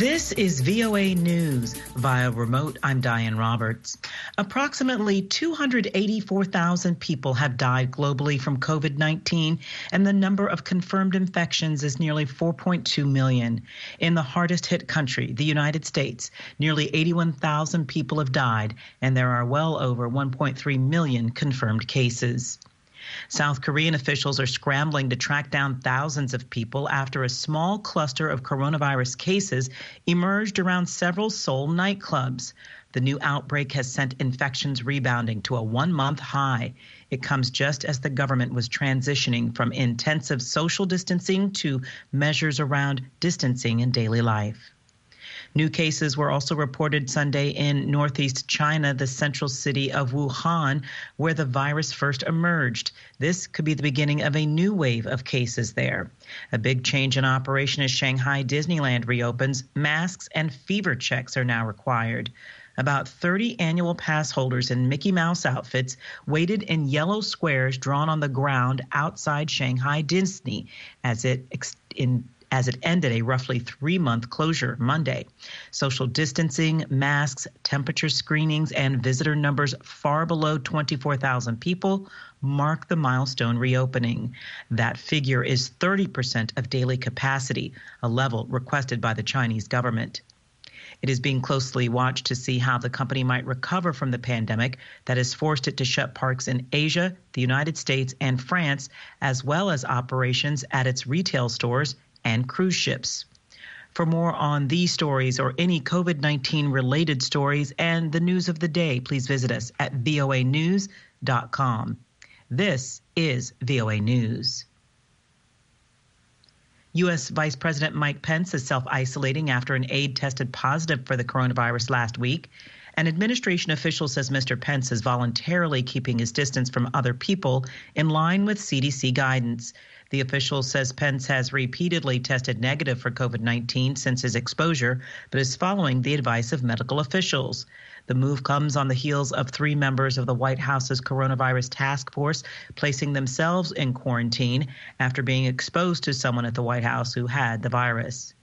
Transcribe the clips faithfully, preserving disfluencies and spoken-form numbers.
This is V O A News. Via remote, I'm Diane Roberts. Approximately two hundred eighty-four thousand people have died globally from COVID nineteen, and the number of confirmed infections is nearly four point two million. In the hardest hit country, the United States, nearly eighty-one thousand people have died, and there are well over one point three million confirmed cases. South Korean officials are scrambling to track down thousands of people after a small cluster of coronavirus cases emerged around several Seoul nightclubs. The new outbreak has sent infections rebounding to a one-month high. It comes just as the government was transitioning from intensive social distancing to measures around distancing in daily life. New cases were also reported Sunday in northeast China, the central city of Wuhan, where the virus first emerged. This could be the beginning of a new wave of cases there. A big change in operation as Shanghai Disneyland reopens. Masks and fever checks are now required. About thirty annual pass holders in Mickey Mouse outfits waited in yellow squares drawn on the ground outside Shanghai Disney as it ex- in as it ended a roughly three-month closure Monday. Social distancing, masks, temperature screenings, and visitor numbers far below twenty-four thousand people mark the milestone reopening. That figure is thirty percent of daily capacity, a level requested by the Chinese government. It is being closely watched to see how the company might recover from the pandemic that has forced it to shut parks in Asia, the United States, and France, as well as operations at its retail stores and cruise ships. For more on these stories or any COVID nineteen related stories and the news of the day, please visit us at V O A news dot com. This is V O A News. U S Vice President Mike Pence is self-isolating after an aide tested positive for the coronavirus last week. An administration official says Mister Pence is voluntarily keeping his distance from other people in line with C D C guidance. The official says Pence has repeatedly tested negative for COVID nineteen since his exposure, but is following the advice of medical officials. The move comes on the heels of three members of the White House's coronavirus task force placing themselves in quarantine after being exposed to someone at the White House who had the virus.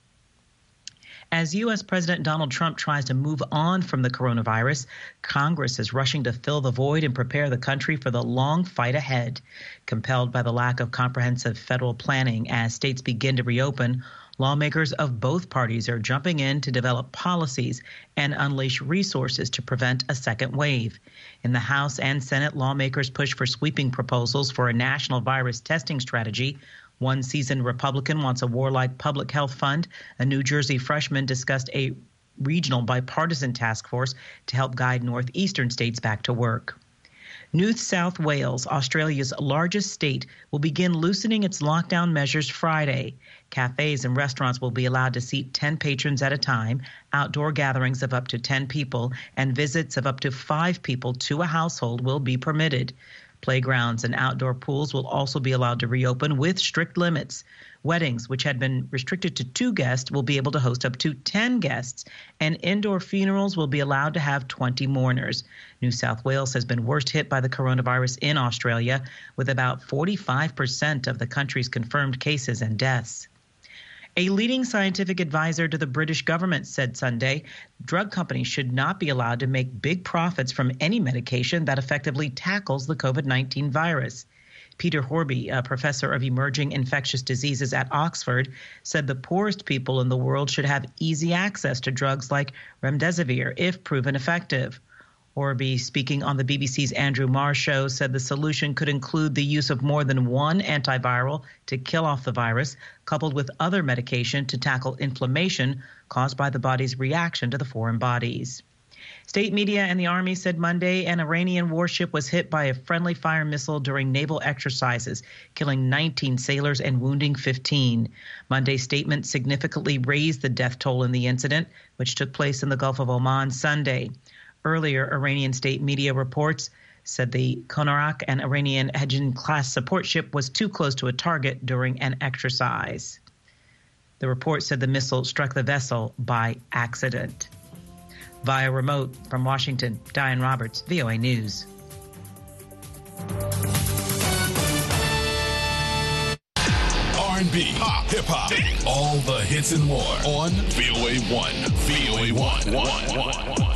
As U S. President Donald Trump tries to move on from the coronavirus, Congress is rushing to fill the void and prepare the country for the long fight ahead. Compelled by the lack of comprehensive federal planning as states begin to reopen, lawmakers of both parties are jumping in to develop policies and unleash resources to prevent a second wave. In the House and Senate, lawmakers push for sweeping proposals for a national virus testing strategy. One seasoned Republican wants a warlike public health fund. A New Jersey freshman discussed a regional bipartisan task force to help guide northeastern states back to work. New South Wales, Australia's largest state, will begin loosening its lockdown measures Friday. Cafes and restaurants will be allowed to seat ten patrons at a time, outdoor gatherings of up to ten people, and visits of up to five people to a household will be permitted. Playgrounds and outdoor pools will also be allowed to reopen with strict limits. Weddings, which had been restricted to two guests, will be able to host up to ten guests, and indoor funerals will be allowed to have twenty mourners. New South Wales has been worst hit by the coronavirus in Australia, with about forty-five percent of the country's confirmed cases and deaths. A leading scientific advisor to the British government said Sunday drug companies should not be allowed to make big profits from any medication that effectively tackles the COVID nineteen virus. Peter Horby, a professor of emerging infectious diseases at Oxford, said the poorest people in the world should have easy access to drugs like remdesivir if proven effective. Horby, speaking on the B B C's Andrew Marr show, said the solution could include the use of more than one antiviral to kill off the virus, coupled with other medication to tackle inflammation caused by the body's reaction to the foreign bodies. State media and the Army said Monday an Iranian warship was hit by a friendly fire missile during naval exercises, killing nineteen sailors and wounding fifteen. Monday's statement significantly raised the death toll in the incident, which took place in the Gulf of Oman Sunday. Earlier, Iranian state media reports said the Konarak, an Iranian Hejin-class support ship, was too close to a target during an exercise. The report said the missile struck the vessel by accident. Via remote from Washington, Diane Roberts, V O A News. Are and B, pop, hip hop, all the hits and more on V O A one. V O A one. one, one, one.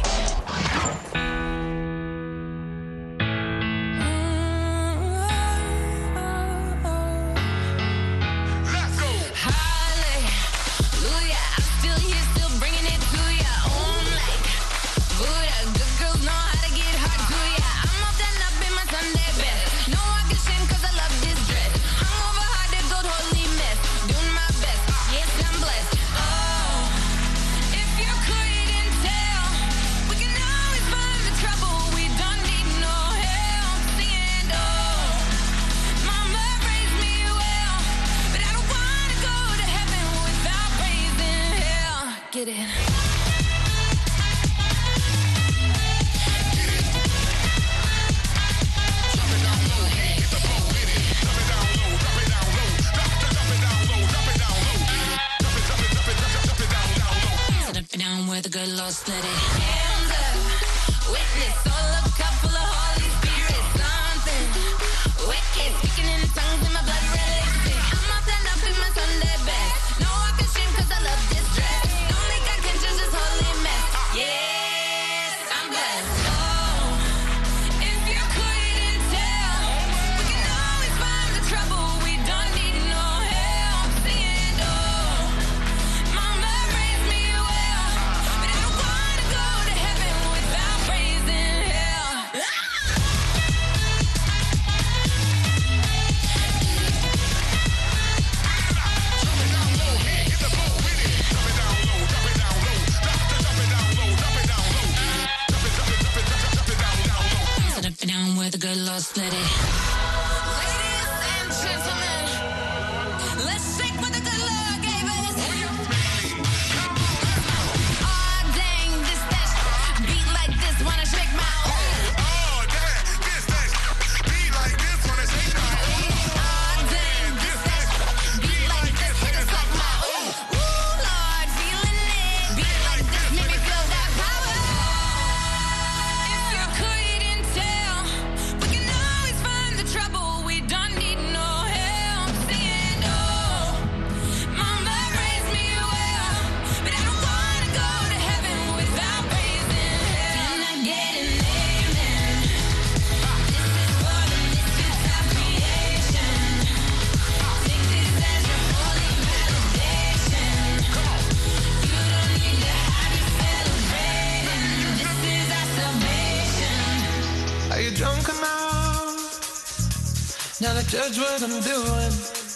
Judge what I'm doing.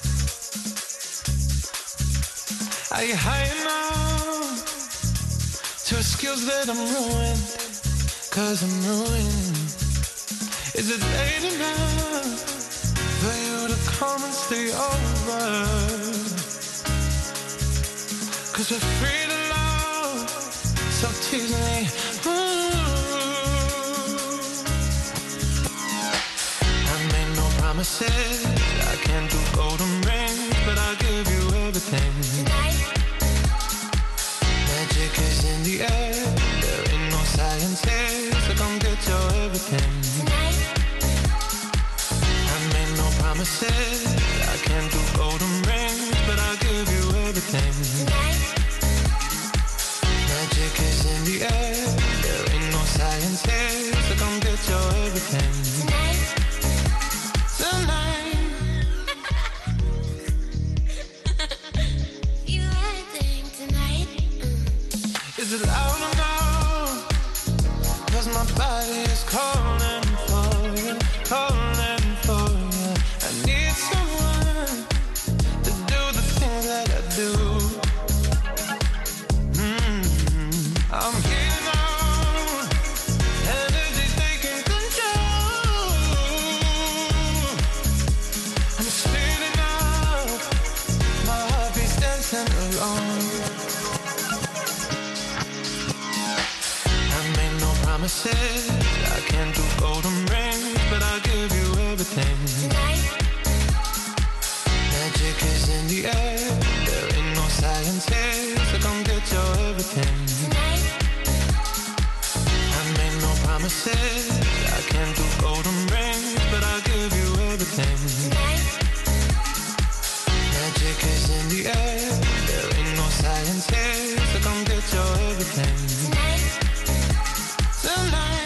Are you high enough to excuse that I'm ruined? Cause I'm ruined. Is it late enough for you to come and stay over? Cause we're free to love, so tease me. Promises, I can't do golden rings, but I'll give you everything. Tonight. Magic is in the air, there ain't no science here, so come get your everything. Tonight. I made no promises, I can't do golden rings, but I'll give you everything. Tonight. Magic is in the air, there ain't no science here, so come get your everything. Tonight. Is it loud or no? Cause my body is calling for you, calling for you. I need someone to do the things that I do. Mm-hmm. I'm here now, energy's taking control. I'm speeding up, my heart beats dancing alone. Promises, I can't do golden rings, but I'll give you everything. Tonight. Magic is in the air, there ain't no science here, so come get your everything. Tonight. I made no promises, I can't do golden rings, but I'll give you everything. Tonight. Magic is everything. Tonight.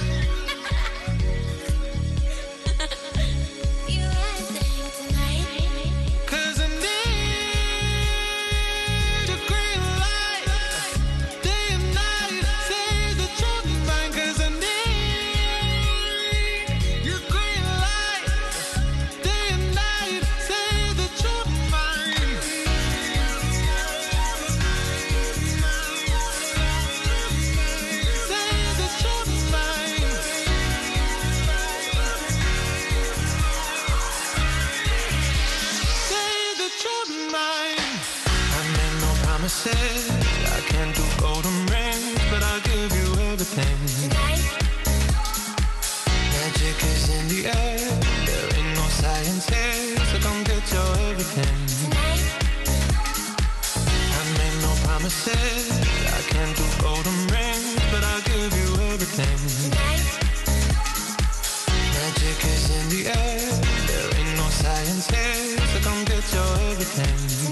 I can't do golden rings, but I'll give you everything. Magic is in the air, there ain't no science here, so come get your everything. I made no promises, I can't do golden rings, but I'll give you everything. Magic is in the air, there ain't no science here, so come get your everything.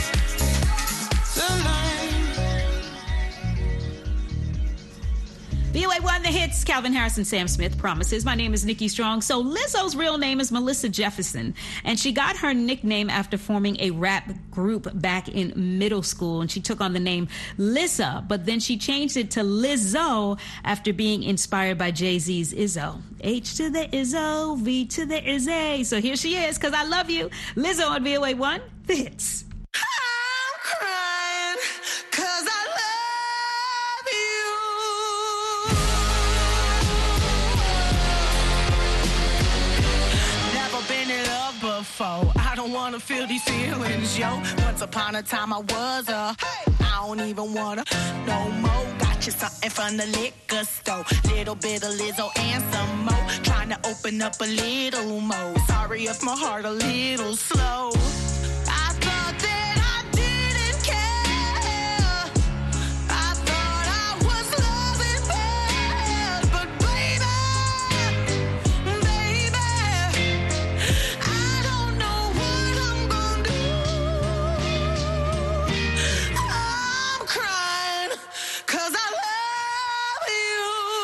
V O A one, The Hits, Calvin Harris and Sam Smith, Promises. My name is Nikki Strong. So Lizzo's real name is Melissa Jefferson, and she got her nickname after forming a rap group back in middle school, and she took on the name Lizza, but then she changed it to Lizzo after being inspired by Jay-Z's Izzo. H to the Izzo, V to the Izzy. So here she is, Cause I Love You, Lizzo on V O A one, The Hits. I'm crying, cause I I don't wanna feel these feelings, yo. Once upon a time I was a hey. I don't even wanna no more. Got you something from the liquor store. Little bit of Lizzo and some more. Trying to open up a little more. Sorry if my heart a little slow. I thought that I didn't care. I thought I was loving bad. But baby, baby, I don't know what I'm gonna do. I'm crying 'cause I love you.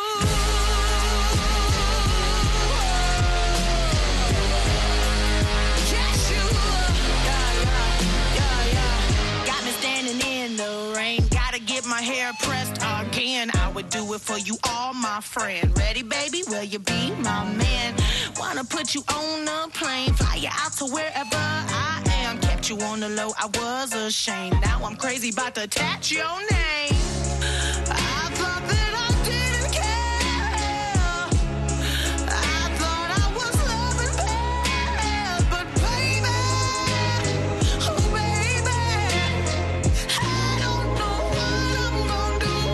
Yes, you. Yeah, yeah, yeah, yeah. Got me standing in the rain. Gotta get my hair pressed again. I would do it for you, all my friend. Ready, baby? Will you be my man? Wanna put you on a plane, fly you out to wherever I am. Kept you on the low, I was ashamed. Now I'm crazy about to attach your name. I thought that I didn't care. I thought I was loving bad. But baby, oh baby, I don't know what I'm gonna do.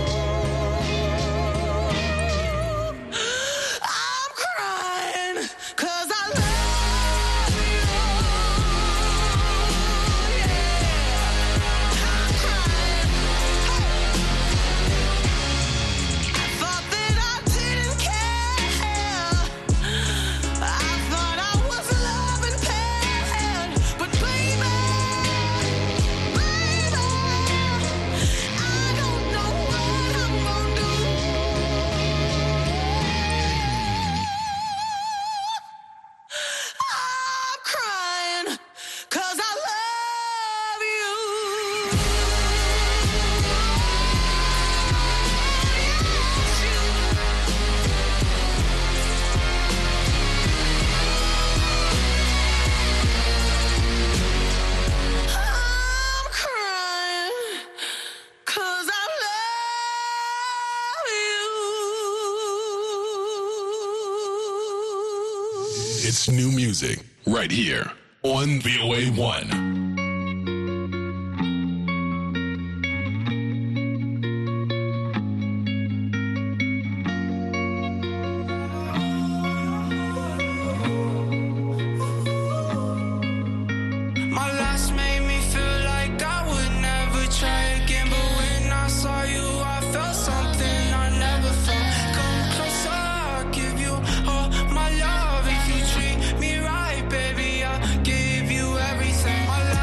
I'm crying 'cause I love you. Yeah, I'm crying. I thought that I didn't care. I thought I was loving bad. But baby, baby, I don't know what I'm gonna do. I'm crying 'cause I love you. I'm crying 'cause I love you. It's new music right here on V O A one. My last made me feel like I would never try again. But when I saw you, I felt something I never felt. Come closer, I'll give you all my love. If you treat me right, baby, I'll give you everything. My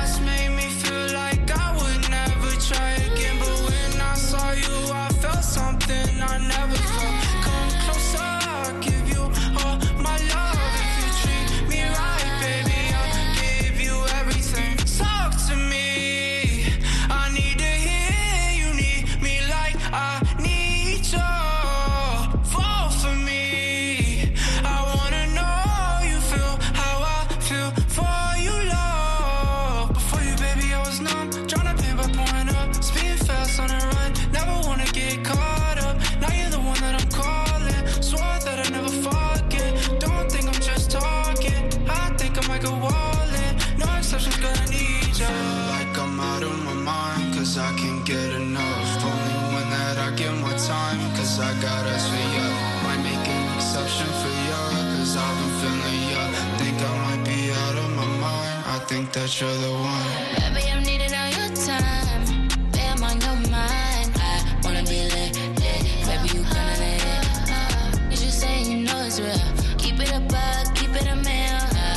time, cause I got us for ya. Might make an exception for ya, cause I've been feeling ya. Think I might be out of my mind, I think that you're the one. Baby, I'm needing all your time, baby, I'm on your mind. I wanna be lit, lit, baby, you gonna lit. You just saying you know it's real, keep it a buck, keep it a meal.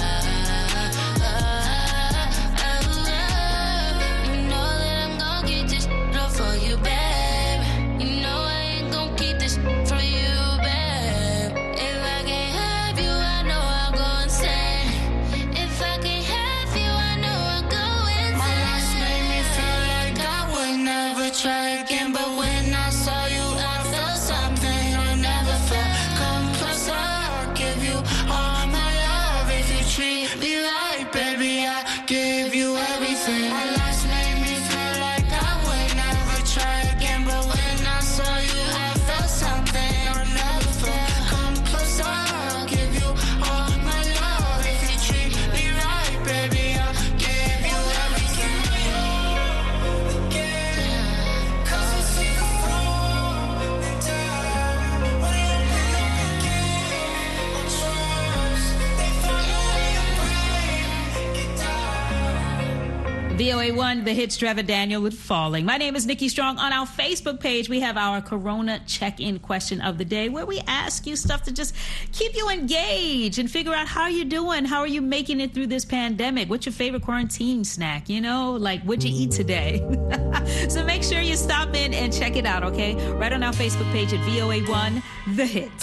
V O A one, the hits, Trevor Daniel with Falling. My name is Nikki Strong. On our Facebook page, we have our Corona check-in question of the day, where we ask you stuff to just keep you engaged and figure out how you're doing. How are you making it through this pandemic? What's your favorite quarantine snack? You know, like, what'd you eat today? So make sure you stop in and check it out, okay? Right on our Facebook page at V O A one, the hits.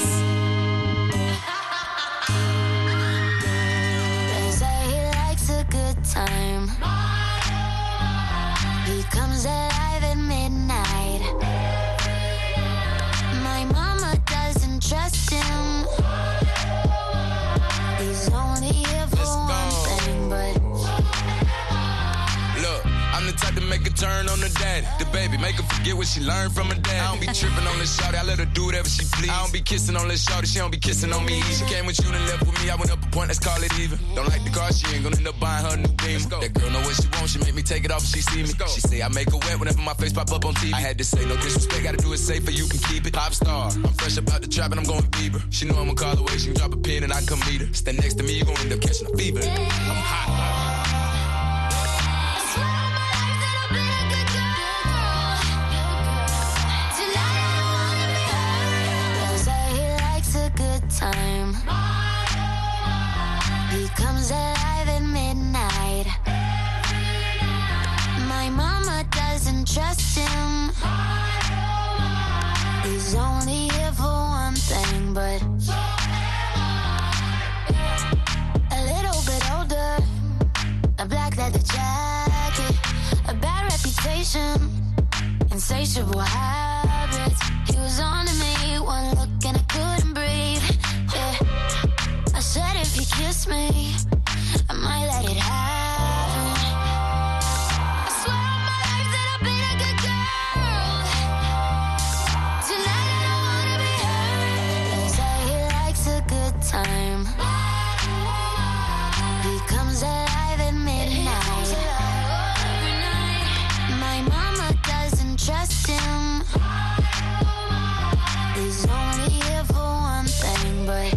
They say he likes a good time. He comes alive at midnight. My mama doesn't trust him. He's only here for one thing, but look, I'm the type to make a turn on the daddy. The baby, make her forget what she learned from her dad. I don't be tripping on this shawty, I let her do whatever she please. I don't be kissing on this shawty, she don't be kissing on me. She came with you and left with me, I went up a point, let's call it even. Don't like the car, she ain't gonna end up buying her a new beam. That girl know what she wants, she make me take it off if she see me. She say I make her wet whenever my face pop up on T V. I had to say no disrespect, gotta do it safer, you can keep it. Pop star, I'm fresh about the trap and I'm going Bieber. She know I'ma call away, she can drop a pin and I come meet her. Stand next to me, you gon' end up catching a fever. I'm hot. time. He comes alive at midnight. My mama doesn't trust him. He's only here for one thing, but a little bit older, a black leather jacket, a bad reputation, insatiable habits. He was on to me, one look and I couldn't breathe. Yeah, I said if he kissed me, I might let it happen. I swear on my life that I've been a good girl. Tonight I don't wanna be hurt. They say he likes a good time. He comes alive at midnight. My mama doesn't trust him. He's only here for one thing, but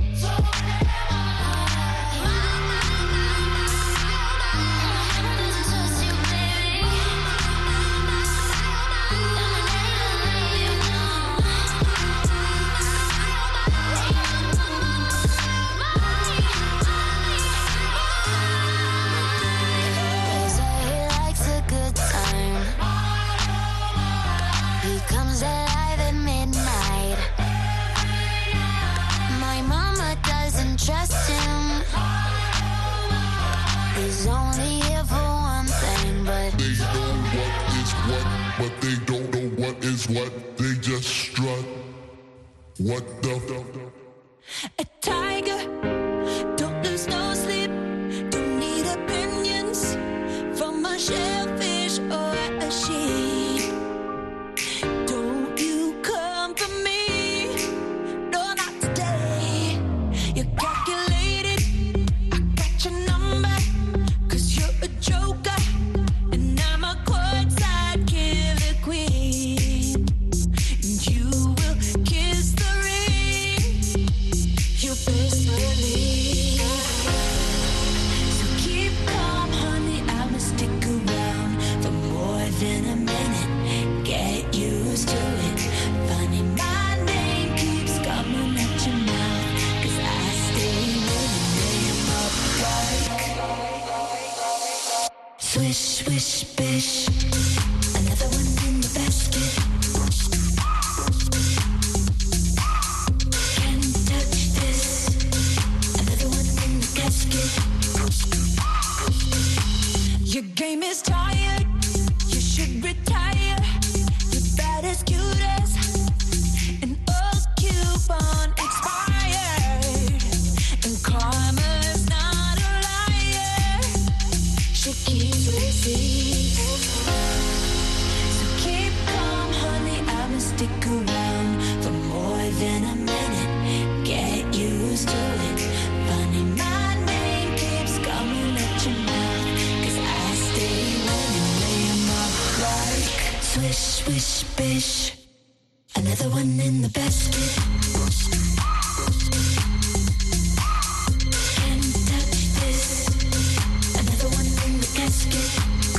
comes alive at midnight. My mama doesn't trust him. He's only here for one thing, but they know what is what, but they don't know what is what. They just strut. What the a tiger, don't lose no sleep. Don't need opinions from a shellfish or a sheep. You will swish. Another one in the basket. Can't touch this. Another one in the casket.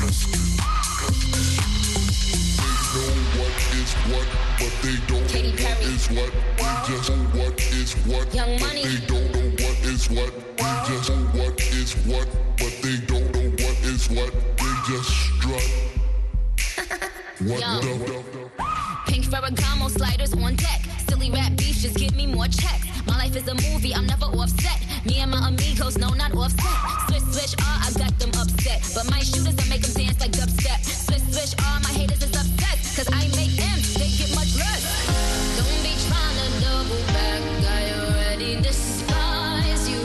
They know what is what, but they don't Katy know what Perry. is what. They just know what is what, Young but Money. they don't know what is what. They just know what is what, but they don't know what is what. They just strut. What Yo. the, the, the. Pink Ferragamo sliders on deck. Silly rap beefs just give me more checks. My life is a movie, I'm never offset. Me and my amigos, no, not offset. Swish, swish, ah, I got them upset. But my shooters, I make them dance like dubstep. Swish, swish, ah, my haters is upset. Cause I make them, they get much less. Don't be trying to double back. I already despise you.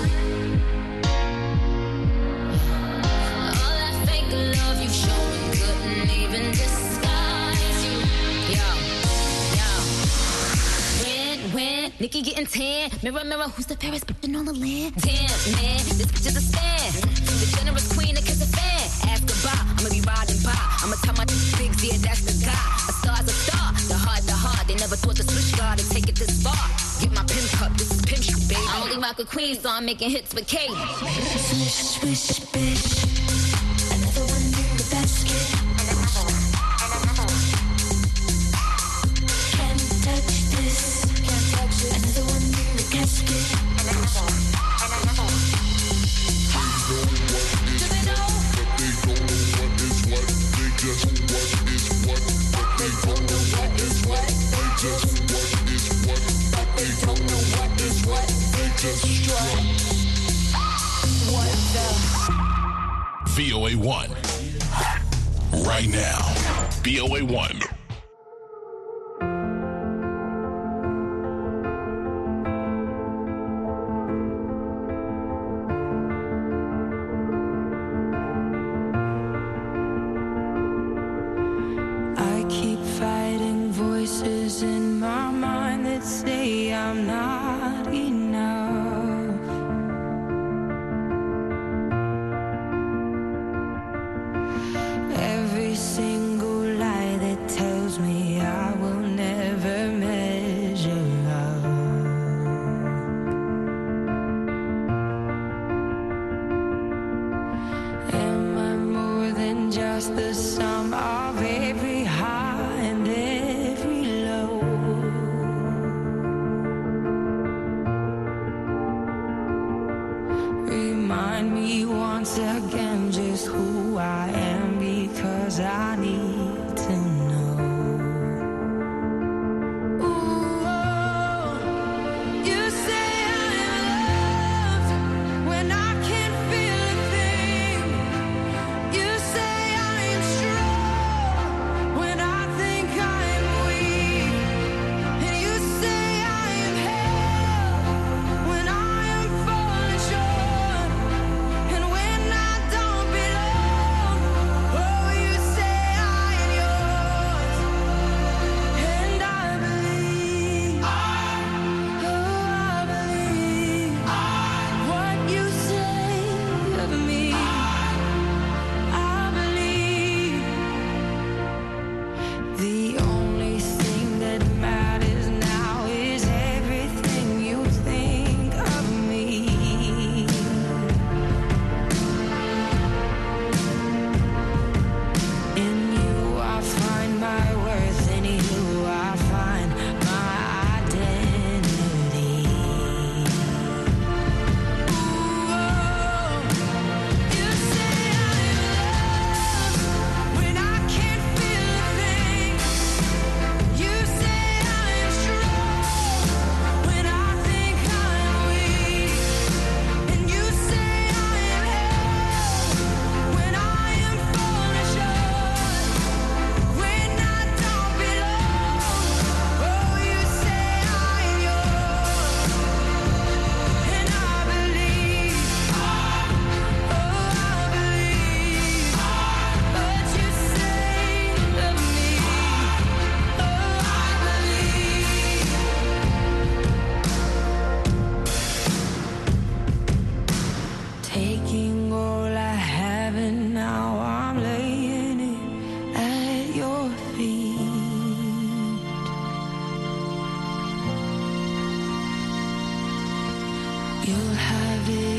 All that fake love you showing couldn't even disguise you. Yo, yo. When, when, Nikki getting tan. Mirror, mirror, who's the fairest bitch on the land? Damn, man, this bitch is a stan. The generous queen that kiss a fan. Ask goodbye, I'ma be riding by. I'ma tell my bigs, yeah, that's the guy. A star's a star, the hard, the hard. They never thought the switch guard would take it this far. Get my pimp cup, this is pimp shit, baby. I only rock a queen, so I'm making hits with Katie. Swish, swish, bitch. Another one in the basket. Can't touch this. Can't touch it. Another one in the casket. They know what is Do they know? but they don't know what is what. They just know what is what, but they don't know what is what. They just know what is what, but they don't know what is what. They just strut. What the? V O A one. Right now. V O A one. I keep fighting voices in my mind that say I'm not enough. Every single lie that tells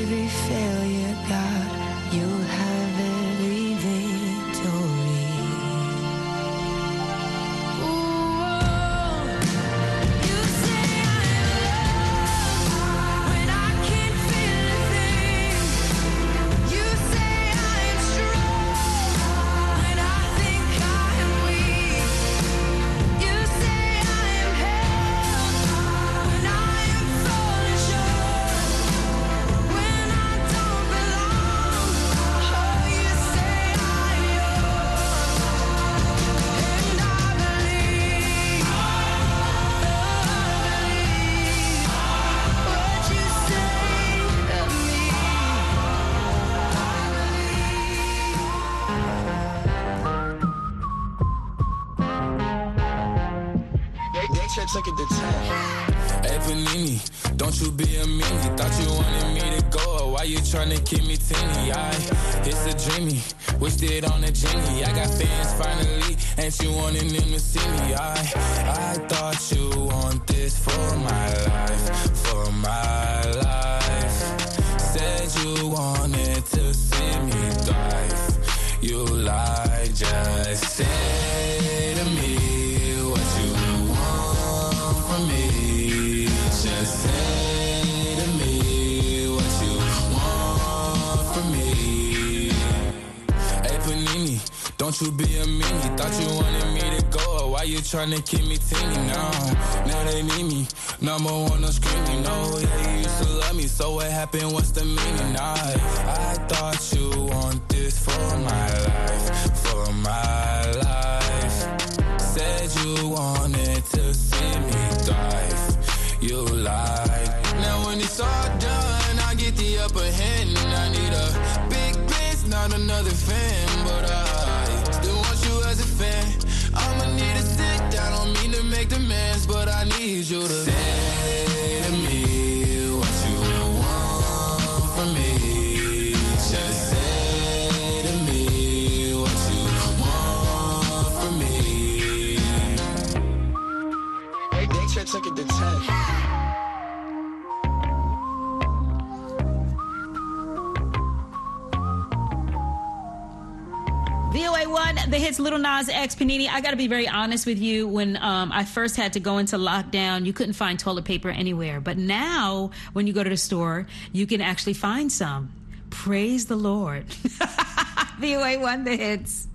every failure, God, you'll have every victory. Ooh, you say I'm loved when I can't feel a thing. You say I'm strong when I think I am weak. You say I am held when I am falling short. When I don't belong, oh, you say I'm yours. And I believe, oh, I believe what you say of me. They, they should took it to ten. Hey Panini, don't you be a meanie. Thought you wanted me to go, why you tryna keep me teeny? I, it's a dreamy, wished it on a genie. I got fans finally, and you wanted them to see me. I, I thought you want this for my life, for my life. Said you wanted to see me thrive. You lied, just say to me what you want from me. Just say to me what you want from me. Hey Panini, don't you be a meanie. Thought you wanted me to go, why you tryna keep me teeny now? Now they need me, number one no screaming. No, yeah, you used to love me, so what happened? What's the meaning? I, I thought you want this for my life, for my life. Said you wanted to see me thrive. You lied. Now when it's all done, I get the upper hand. I need a big bitch, not another fan, but I still want you as a fan. I'ma need to sit down, don't mean to make demands, but I need you to say to me what you want from me. Just say to me what you want from me. Hey, they should took it to ten. V O A one, the hits Little Nas X, Panini. I got to be very honest with you. When um, I first had to go into lockdown, you couldn't find toilet paper anywhere. But now, when you go to the store, you can actually find some. Praise the Lord. V O A one, the hits.